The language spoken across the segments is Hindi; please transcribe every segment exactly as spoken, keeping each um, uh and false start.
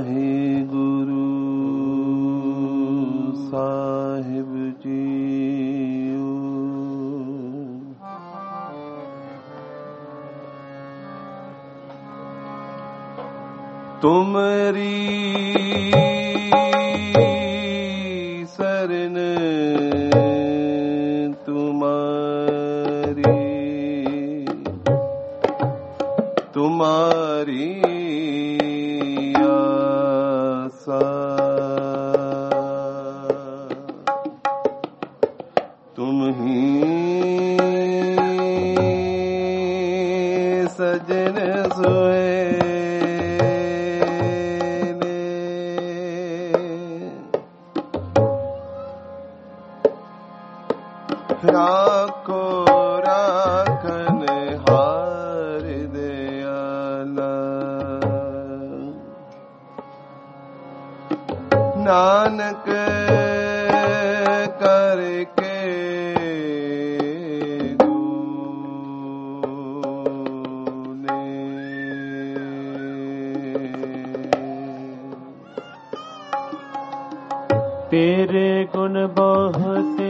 वाहिगुरु साहिब जीओ। तुमरी शरण तुम्हारी तुम्हारी आसा, तुम ही सजन सोए राखो राखन हार दयाला। नानक करके गुने, तेरे गुण बहुते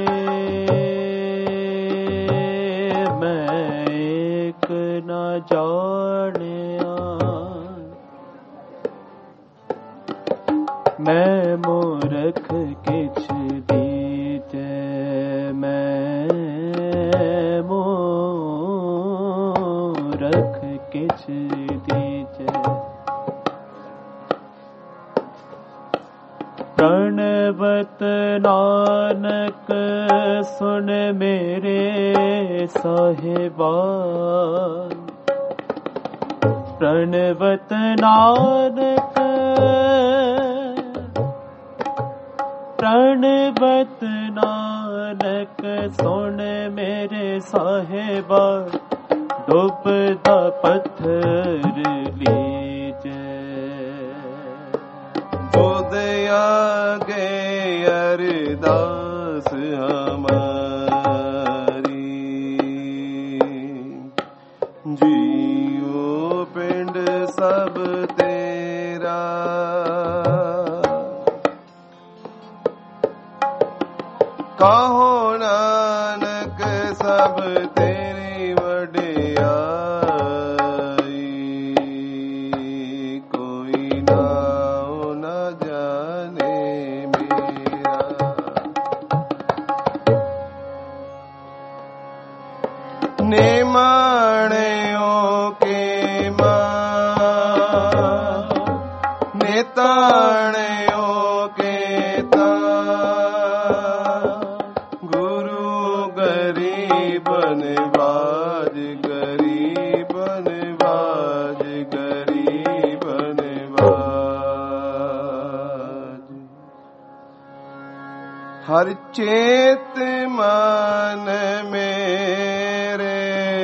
न जानिया। मैं मूर्ख किछ दीजे, मैं मूर्ख किछ दीजे। प्रणवत नानक सुन मेरे साहिबा। प्रणवत नानक प्रणवत नानक सुन मेरे साहिबा। डूबता पत्थर लीजे, खुद आगे अरदास हमारी। जियो पिंड सब तेरा, कहो नानक सब तेरी वडियाई। कोई नाम न जाने मेरा, नेमाणियों के मां, नेताणियों के तां। गुरु गरीबन बाज, गरीबन बाज, गरीबन बाज। हर चेत मान मेरे,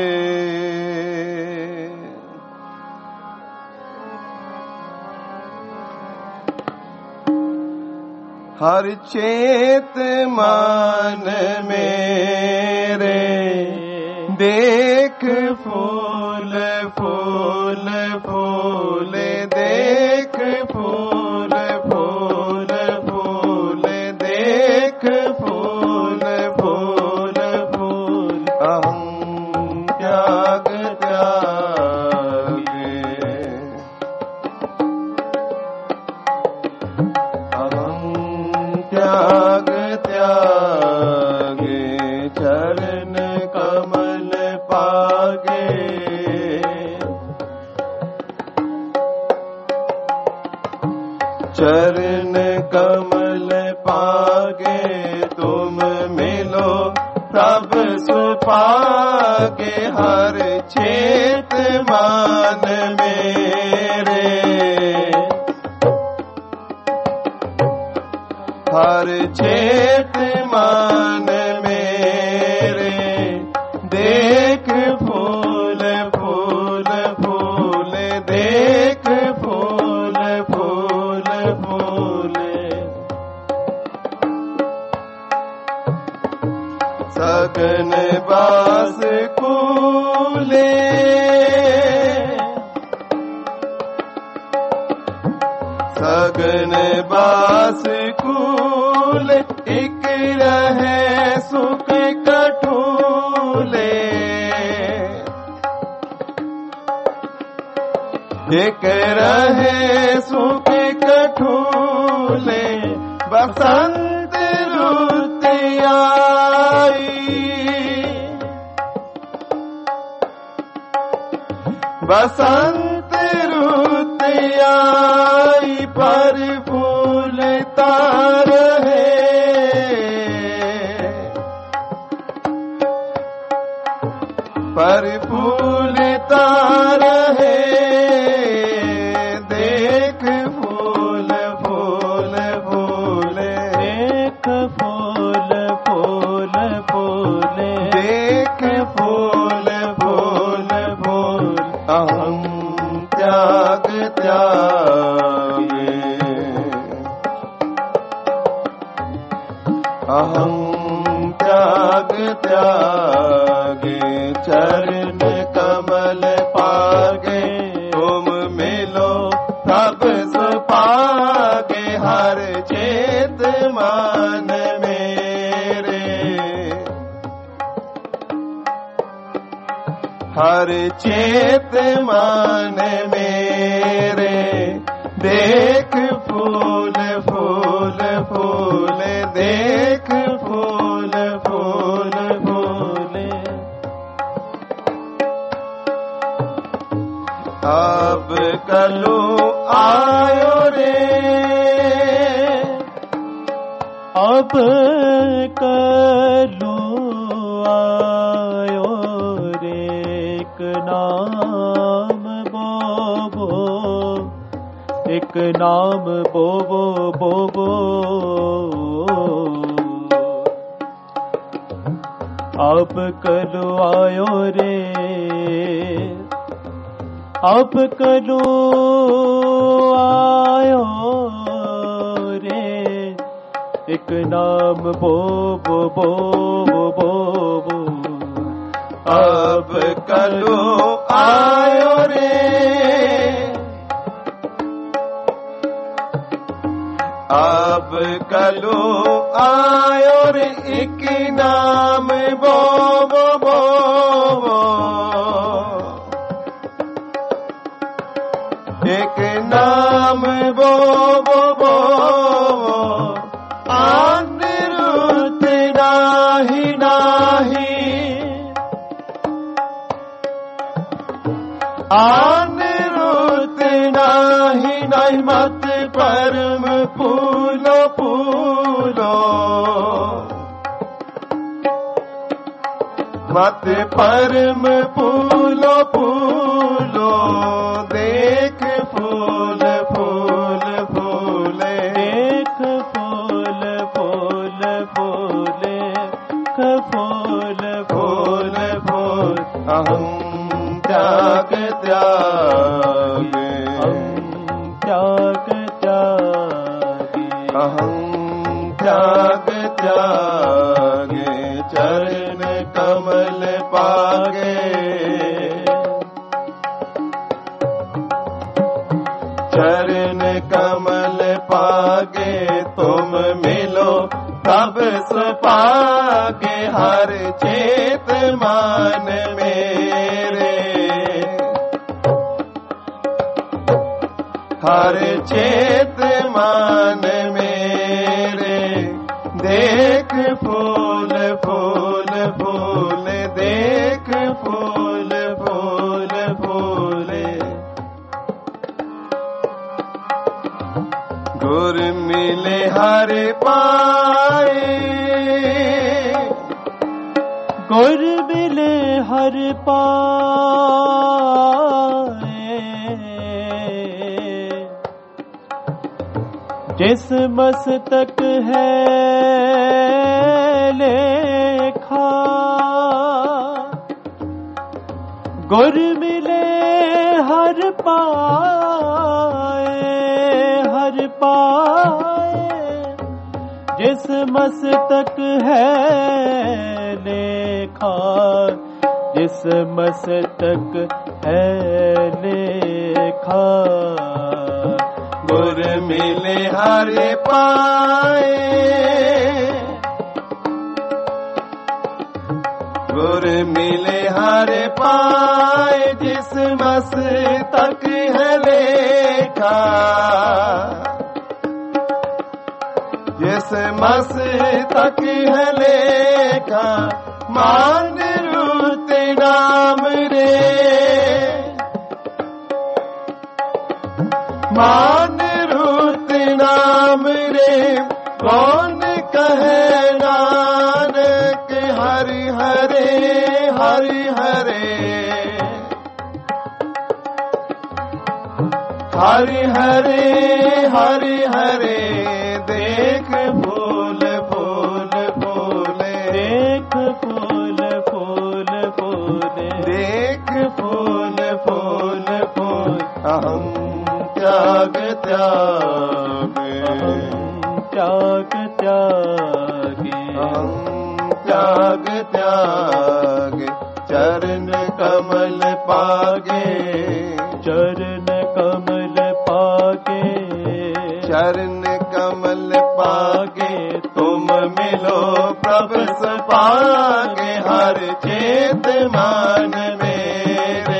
हर चेत मान मेरे। देख फूल फूल फूल, देख फूल फूल फूल, देख फूल फूल फूल। अहं त्याग त्यागे, अहं त्याग त्यागे। चरण कमल पागे, चरण कमल पागे। तुम मिलो प्रभ सुपागे, हर चेत मान मेरे। हर चेत मान मेरे। देख फूल फूल फूल, देख फूल फूल फूल। सगन बास कूले, सगन बास कूल एक रहे सुख कठूले एक रहे सुख कठूले बसंत रुत आई बसंत रुत आई पर फूलता रहे पर फूलता रहे देख फूल फूल फूले देख फूल फूल फूले देख फूल फूल फूल अहं त्याग त्यागे अहं त्याग त्यागे चरण कमल पागे तुम मिलो तब सुपागे हर चेत मान मेरे हर चेत मान मेरे देख फूल फूल फूल देख फूल फूल फूले अब कलू आयो रे अब कलू आयो रे एक नाम बोबो एक नाम बोबो बोबो अब कलू आयो रे अब कलू आयो रे एक नाम बोबो बोबो बोबो अब कलू आयो रे अब कलू आयो रे एक नाम बोबो बोबो एक नाम बोबो बोबो अनिरुद्ध नाही नाही अनिरुद्ध नाही नहीं मत परम फूलो फूलो मत परम फूलो फूलो देख फूल फूल फूले देख फूल फूल फूले फूल फूल फूल अहं त्याग त्यागे त्याग त्यागे अहं त्याग त्यागे चरण कमल पागे चरण कमल पागे तुम मिलो तब सुपागे हर चेत मान मेरे हर चेत मान मेरे देख फूल फूल फूल देख फूल फूल फूले गुर मिले हर पाए गुर मिले हर पाए जिस मस्तक है लेखा गुर मिले हर पाए हर पाए जिस मस्तक है लेखा जिस मस्तक है लेखा गुर गुर मिले हर पाए, गुर मिले हर पाए, जिस मस्तक है लेखा, जिस मस्तक है लेखा, मान रूत नाम रे, मान रूत नाम रे, कौन कहे नानक हरि हरे हरि हरे, हरि हरे हरि हरे, देख फूल फूल फूले, देख फूल फूल फूले, देख फूल फूल फूल, अहम त्याग त्यागे, त्याग त्यागे, अहम त्याग त्यागे, चरण कमल पागे, चरण कमल पागे, चरण कमल पागे, तुम मिलो प्रभु पागे, हर चेत मान मेरे,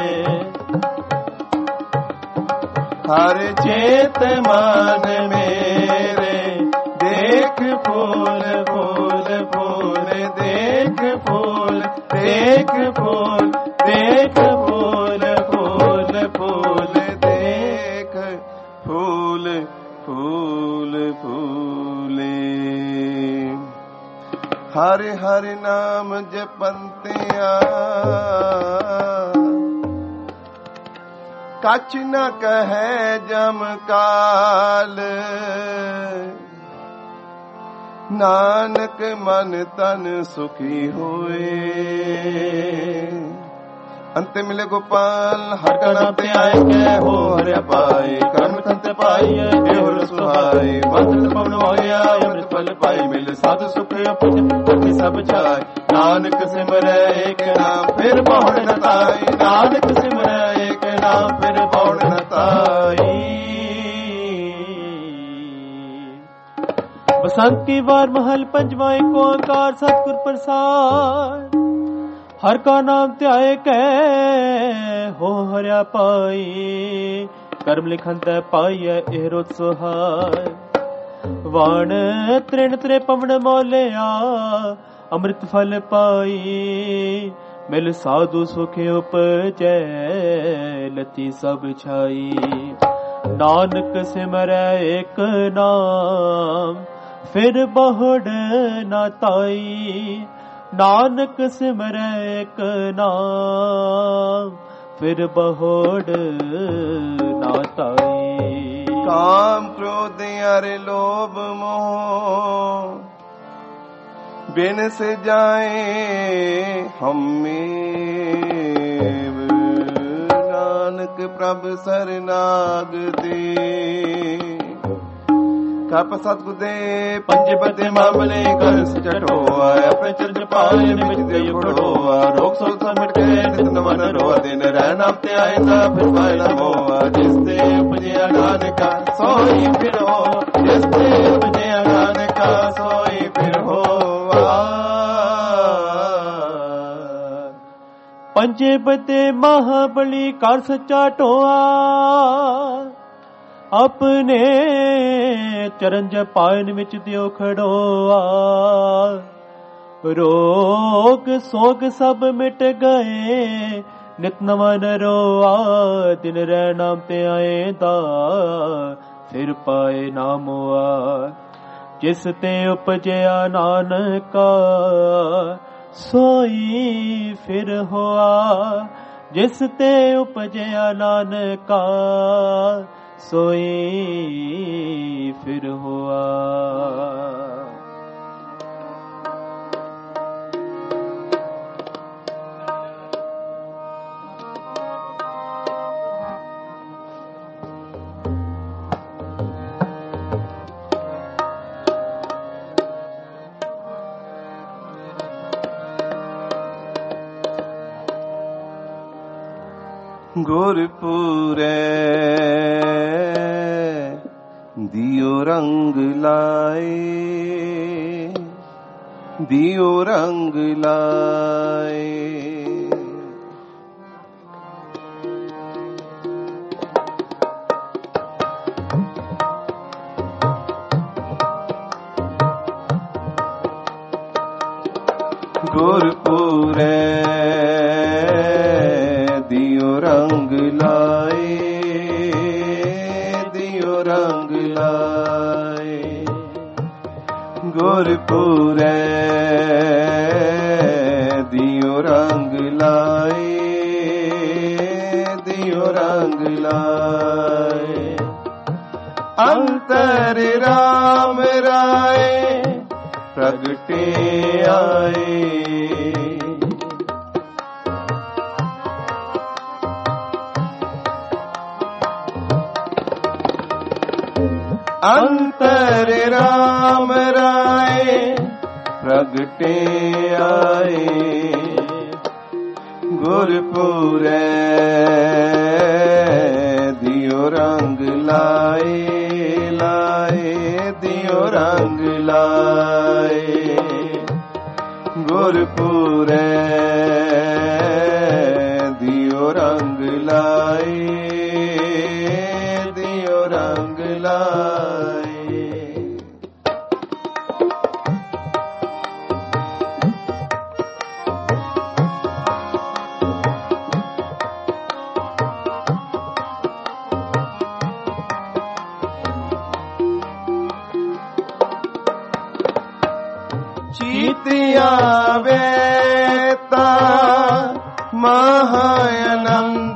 हर चेत मान मेरे, देख फूल फूल फूल, देख फूल देख फूल, देख फूल फूल फूल, देख फूल फूल फूले। हरि हरि नाम जपंतिया, कछ न कहे जम काल, नानक मन तन सुखी होए। अंत मिले गोपाल हर का नाम ते आए, कै हो हरिया पाए, कर्म कंत पाई देवर सुहाए, मंत्र पवन होया अमृत फल पाई, मिल साधु सुख अपच दुख सब जाय, नानक सिमरै एक नाम फिर बहुड़ न ताई, नानक सिमरै एक नाम फिर बहुड़ न ताई। बसंती वार महल पंचवा एको ओंकार सतगुर प्रसाद, हर का नाम त्याए कै हो हरिया पाई, कर्म लिखन तै पाइय एरो सुहाय, वाण तृण त्रे पवन मोलिया अमृत फल पाई, मिल साधु सुख उपजै लती सब छाई, नानक सिमरै एक नाम फिर बहुड़ न ताई, नानक सिमरै एक नाम फिर बहुड़ न ताई। काम क्रोध अरे लोभ मोह बिन से जाए हमें, नानक प्रभु सरनाग दे, कप सतगुर दे पंजे बदे मामले कर चढ़ोआ, अपने चरण पाए निमित दे उड़ोआ, रोग सोग समिट के नित नमन रोआ, दिन रह नाम ते आएगा फिर पाए न मोआ, जिस ते उपजे नानका सोई फिर हो, जिस ते उपजे नानका सोई फिर हो। पंजे बदे महाबली कर सच्चा टोआ, अपने चरण जपायन विच दियो खड़ोआ, रोग सोग सब मिट गए नित नवा नरोआ, दिन रह नाम ते आए दा फिर पाए नामोआ, जिस ते उपजया नानका सोई फिर होआ, जिस ते उपजया नानका सोई फिर हुआ। गुरपुरे दियो रंग लाए, दियो रंग लाए। गुरपुरे दियो रंग लाए, दियो रंग लाए। गुरपुरे दियो रंग लाए, दियो रंग लाए। अंतर राम राय प्रगटे आए, अंतर राम राय प्रगटे आए। गुरपुरे दियो रंग लाए, लाए दियो रंग लाए। गुरपुरे दियो रंग लाए, दियो रंग लाए। चीतिया वेता महानंद,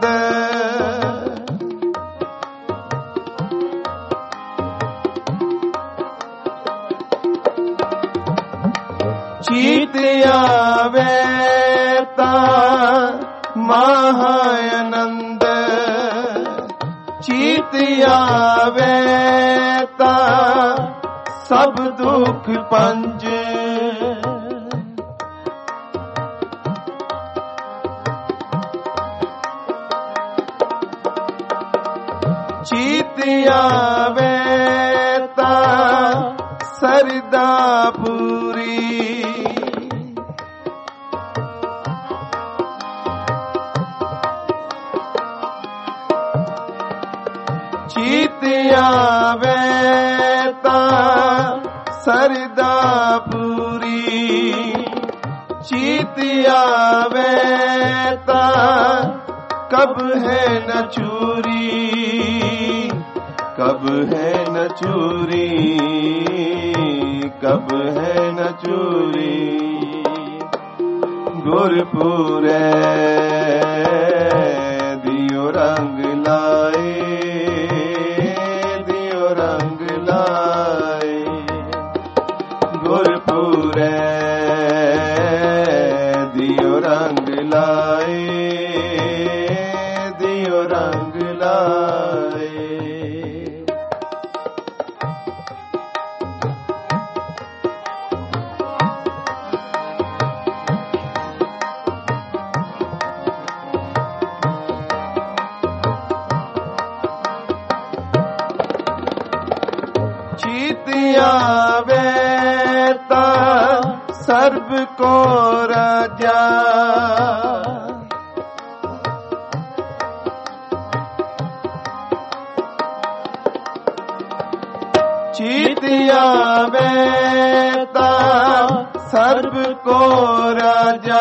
चीतिया वेता महानंद, चीतिया वेता सब दुख पंज। चीतिया वेता सरदा पूरी, चीतिया वेता सरदा पूरी। चीतिया वेता कब है न चूरी, कब है न चूरी, कब है न चूरी। गुरपुरे दियो रंग लाए, दियो रंग लाए। गुरपुरे दियो रंग लाए, दियो रंग लाए। चीतिया वेता सर्व को राजा, चीतिया वेता सर्व को राजा।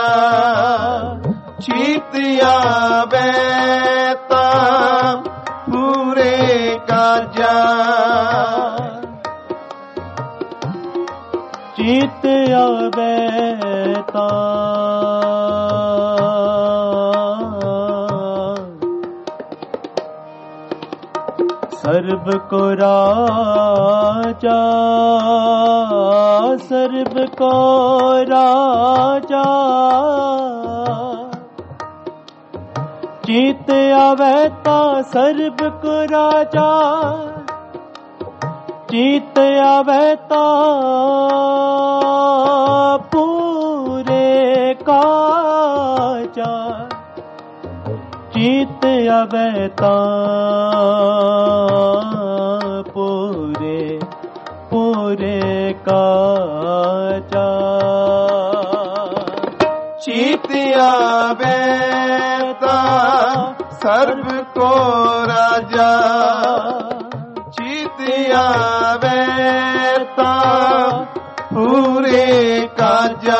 चीतिया वेता पूरे काजा, चीतिया वेता सर्व को राजा, सर्व को राजा। चीतिया वेता सर्व को राजा, चीतिया वेता पूरे काजा। चीतिया वेता पूरे पूरे पूरे काजा। चीतिया बेता सर्व को राजा, चीतिया बेता पूरे काजा।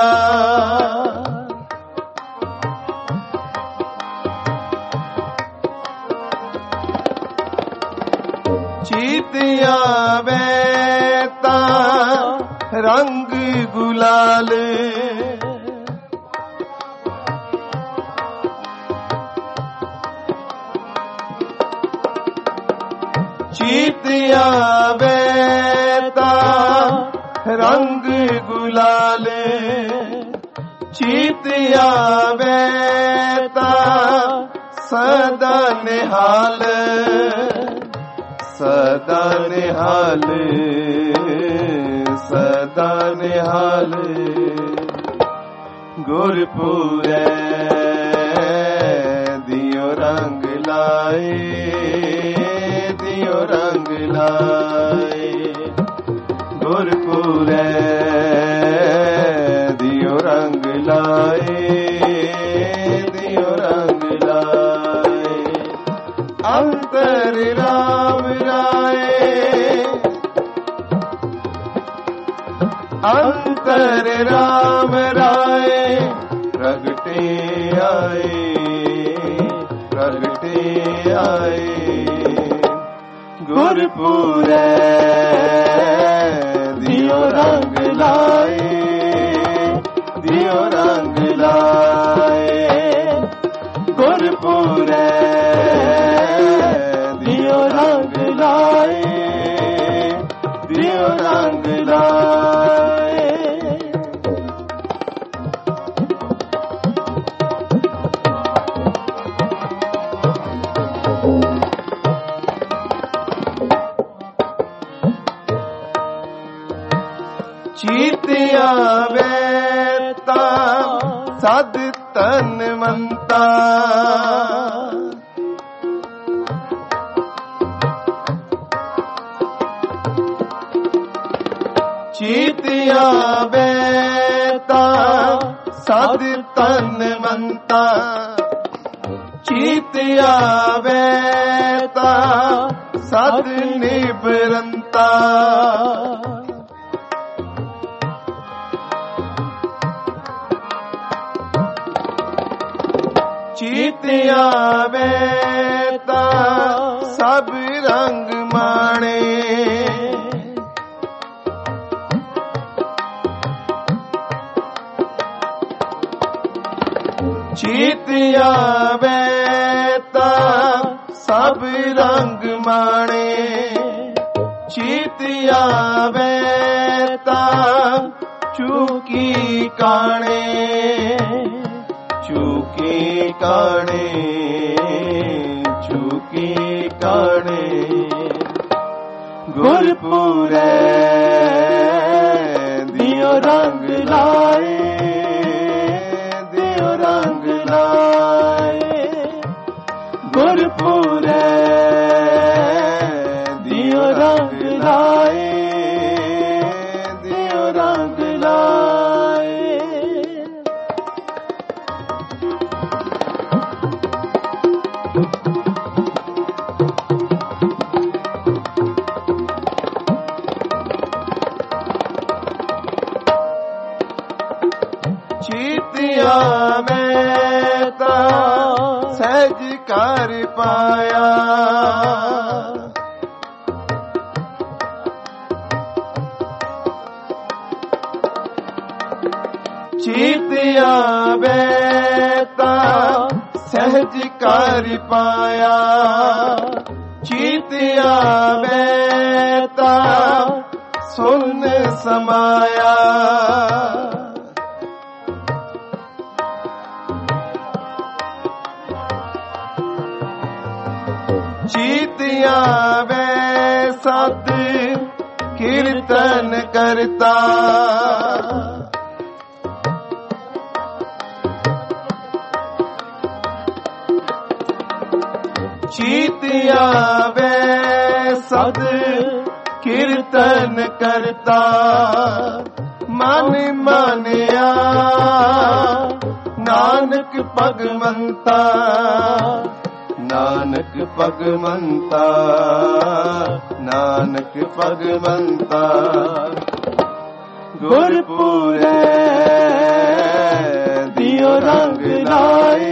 चीतिया बेता रंग गुलाल, चीतिया बेता रंग गुलाल, चीतिया बेता सदा निहाल, सदा निहाल, सदा निहाल। गुरपुरे दियो रंग लाए, दियो रंग लाए। गुरपुरे दियो रंग लाए, दियो रंग लाए। अंतर राम राय, अंतर राम राय प्रगटे आए, प्रगटे आए। गुरपुरे दियो रंग लाए, दियो रंग लाए। गुरपुरे दियो रंग लाए, दियो रंग लाए। चीतिया बेता सद तन मनता, चीतिया बेता सद तन मनता, चीतिया बेता सद निबरंता। चीतिया बेता सब रंग माणे, चीतिया बेता सब रंग माणे, चीतिया बेता चूकी काणे, चूकी काणे, चूकी काणे। गुरपुरे दियो रंग लाए, दियो रंग लाए। गुरपुरे दियो रंग लाए, दियो रंग लाए। चीतिया बेता सहज कर पाया, चीतिया बेता सहज कर पाया, चीतिया बेता सुन समाया। चीतिया वे सद कीर्तन करता, चीतिया वे सद ਕੀਰਤਨ ਕਰਤਾ ਮਨ ਮਾਨਿਆ ਨਾਨਕ ਭਗਵੰਤਾ ਨਾਨਕ ਭਗਵੰਤਾ ਨਾਨਕ ਭਗਵੰਤਾ ਗੁਰਪੁਰੇ ਦਿਓ ਰੰਗ ਲਾਏ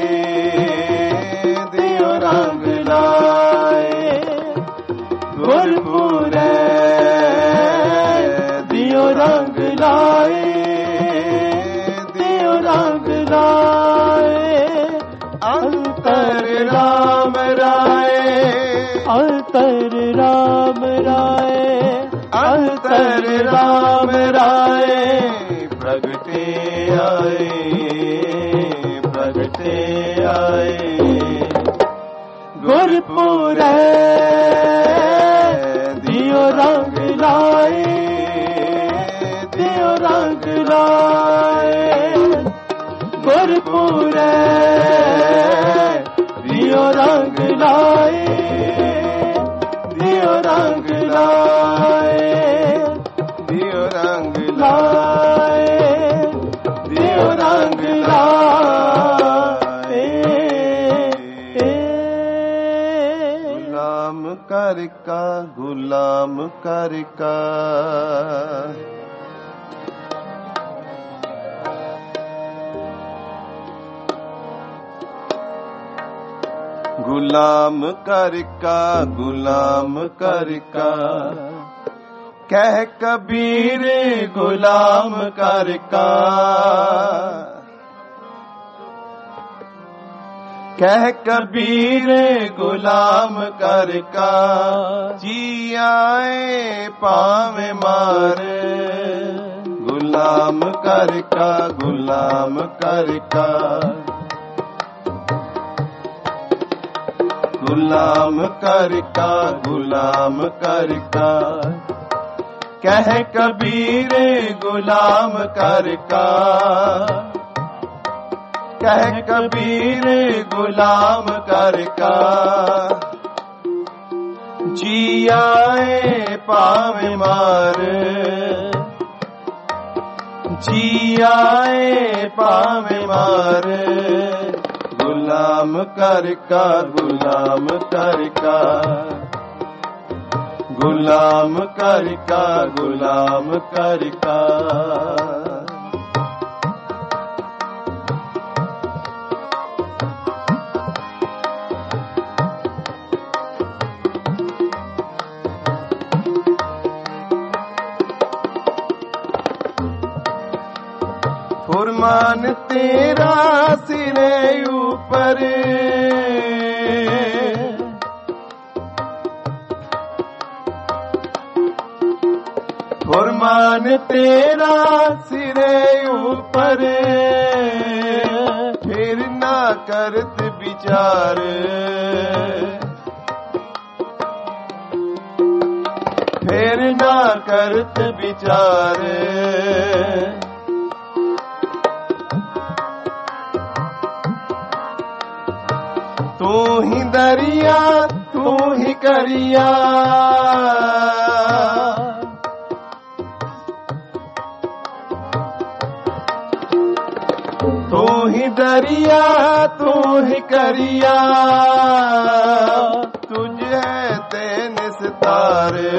ਦਿਓ ਰੰਗ ਲਾਏ ਗੁਰਪੁਰੇ ਦਿਓ ਰੰਗ ਲਾਏ ਦਿਓ ਰੰਗ ਲਾਏ ਅੰਤਰ ਰਾਮ ਰਾਏ ਅੰਤਰ ਰਾਮ ਰਾਏ ਅੰਤਰ ਰਾਮ ਰਾਏ ਪ੍ਰਗਟੇ ਆਏ ਪ੍ਰਗਟੇ ਆਏ ਗੁਰਪੁਰੇ ਦਿਓ ਰੰਗ ਲਾਏ ਦਿਓ ਰੰਗ ਲਾਏ ਗੁਰਪੁਰੇ ਦਿਓ ਰੰਗ ਲਾਏ ਦਿਓ ਰੰਗ ਲਾਏ ਦਿਓ ਰੰਗ ਲਾਏ ਦਿਓ ਰੰਗ ਲਾਏ ਗੁਲਾਮ ਕਰ ਕਾ ਗੁਲਾਮ ਕਰ ਕਾ ਗੁਲਾਮ ਕਰ ਕਾ ਗੁਲਾਮ ਕਰ ਕਾ ਕਹਿ ਕਬੀਰ ਗੁਲਾਮ ਕਰ ਕਾ ਕਹਿ ਕਬੀਰ ਗੁਲਾਮ ਕਰ ਕਾ ਜੀ ਆਏ ਭਾਵੇਂ ਮਾਰ ਗੁਲਾਮ ਕਰ ਕਾ ਗੁਲਾਮ ਕਰ ਕਾ ਗੁਲਾਮ ਕਰ ਕਾ ਗੁਲਾਮ ਕਰ ਕਾ ਕਹਿ ਕਬੀਰ ਗੁਲਾਮ ਕਰ ਕਾ ਕਹਿ ਕਬੀਰ ਗੁਲਾਮ ਕਰ ਕਾ ਜੀ ਆਏ ਭਾਵੇਂ ਮਾਰ ਜੀ ਆਏ ਭਾਵੇਂ ਮਾਰ ਗੁਲਾਮ ਕਰ ਕਾ ਗੁਲਾਮ ਕਰ ਕਾ ਗੁਲਾਮ ਕਰ ਕਾ ਗੁਲਾਮ ਕਰ ਕਾ फुरमान तेरा सिरे ऊपर फुरमान तेरा सिरे ऊपर फिर ना करत विचार फिर ना करत विचार तू ही दरिया तू ही करिया तू ही दरिया तू ही करिया तुझे तेन सितारे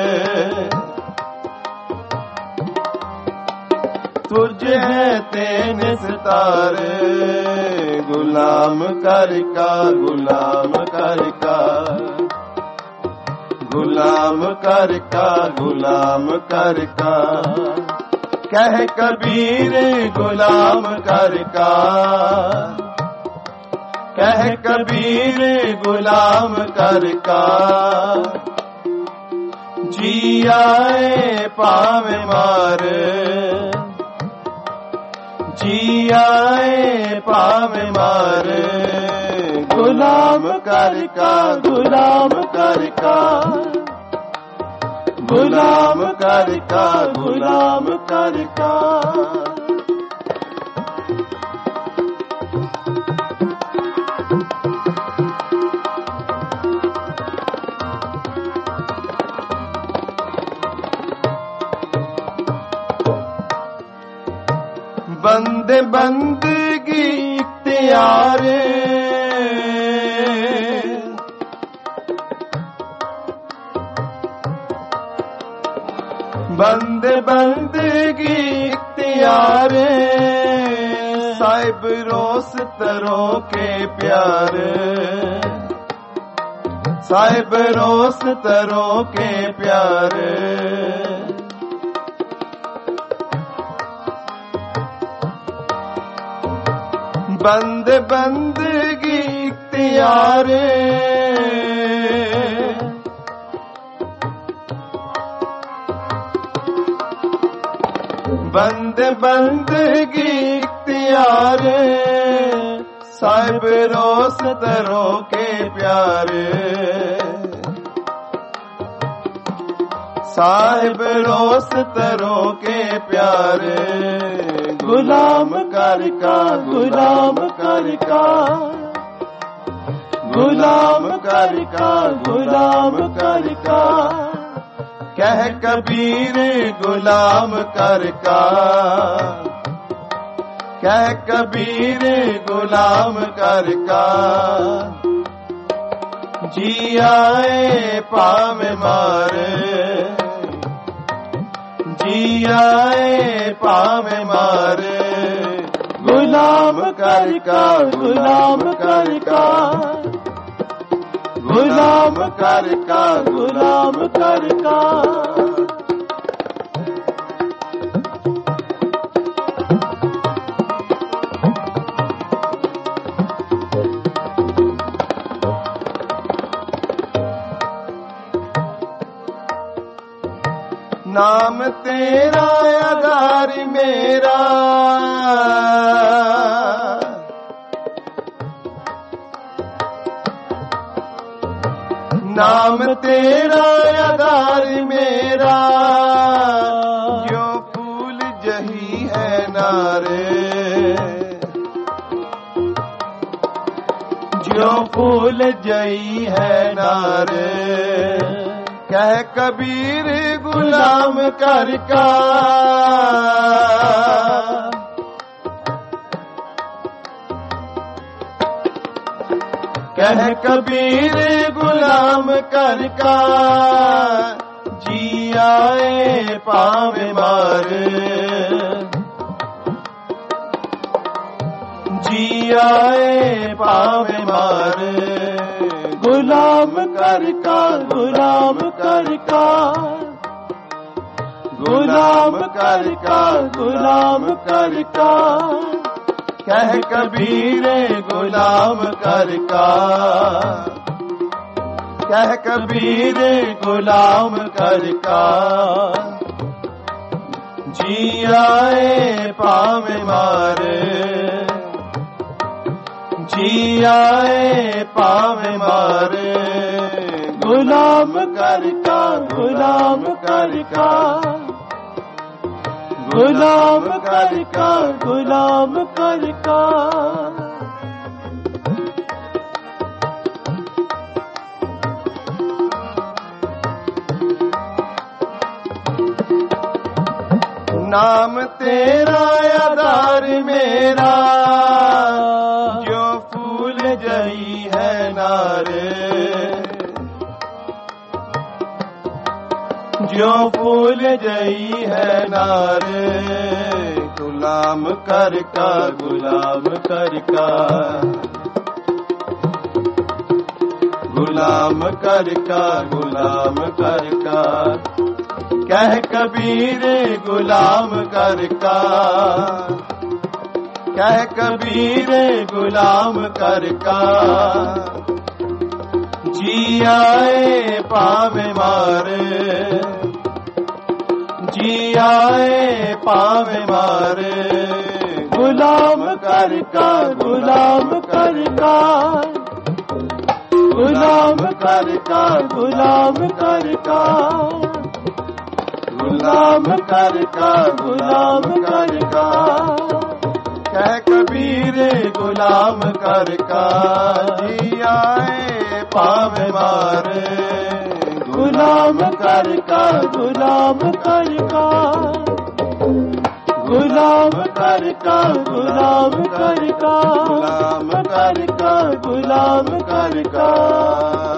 तुझे तेन सितारे गुलाम कर का गुलाम कर का गुलाम कर का गुलाम कर का कह कबीर गुलाम कर का कह कबीर गुलाम कर का जी आए पावे मार जी आए पावे मार गुलाम कर का गुलाम कर का गुलाम कर का गुलाम कर का बंदे बंदगी इख्तियारे, बंदे बंदगी इख्तियारे, साहिब रोस तरो के प्यारे, साहिब रोस तरो के प्यारे। बंदे बंदगी इख्तियारे, बंदे बंदगी इख्तियारे, साहिब रोस तरो के प्यारे, साहिब रोस तरो के प्यारे। गुलाम कर का गुलाम कर का, गुलाम कर का गुलाम कर का, कह कबीर गुलाम कर का, कह कबीर गुलाम कर का। जी आए पाव मारे, जी आए पाव मारे, गुलाम कर का गुलाम कर का, गुलाम कर का गुलाम कर का। नाम तेरा आधार मेरा, नाम तेरा आधार मेरा, जो फूल जही है नारे, जो फूल जही है नारे। कह कबीर गुलाम कर का, कह कबीर गुलाम कर का। जी आए पाव मारे, जी आए पाव मारे, गुलाम कर का गुलाम कर का, गुलाम कर का गुलाम कर का। कह कबीर गुलाम कर का, कह कबीर गुलाम कर का। जी आए पाव मारे, जी आए पाव मारे, गुलाम कर का गुलाम कर का, गुलाम कर का गुलाम कर का। नाम तेरा आधार मेरा, जो फूल जई है नारे, जो फूल जई है नारे। गुलाम कर का गुलाम कर का, गुलाम कर का गुलाम कर का। कह कबीर गुलाम कर का, कह कबीर गुलाम कर का। जी आए पाव मारे, जी आए पाव मारे, गुलाम कर का गुलाम कर का, गुलाम कर का गुलाम कर का, गुलाम कर का गुलाम कर का। कह कबीर गुलाम कर का। जी आए पाव मारे, गुलाम कर का गुलाम कर का, गुलाम कर कर का गुलाम कर का गुलाम कर का गुलाम कर का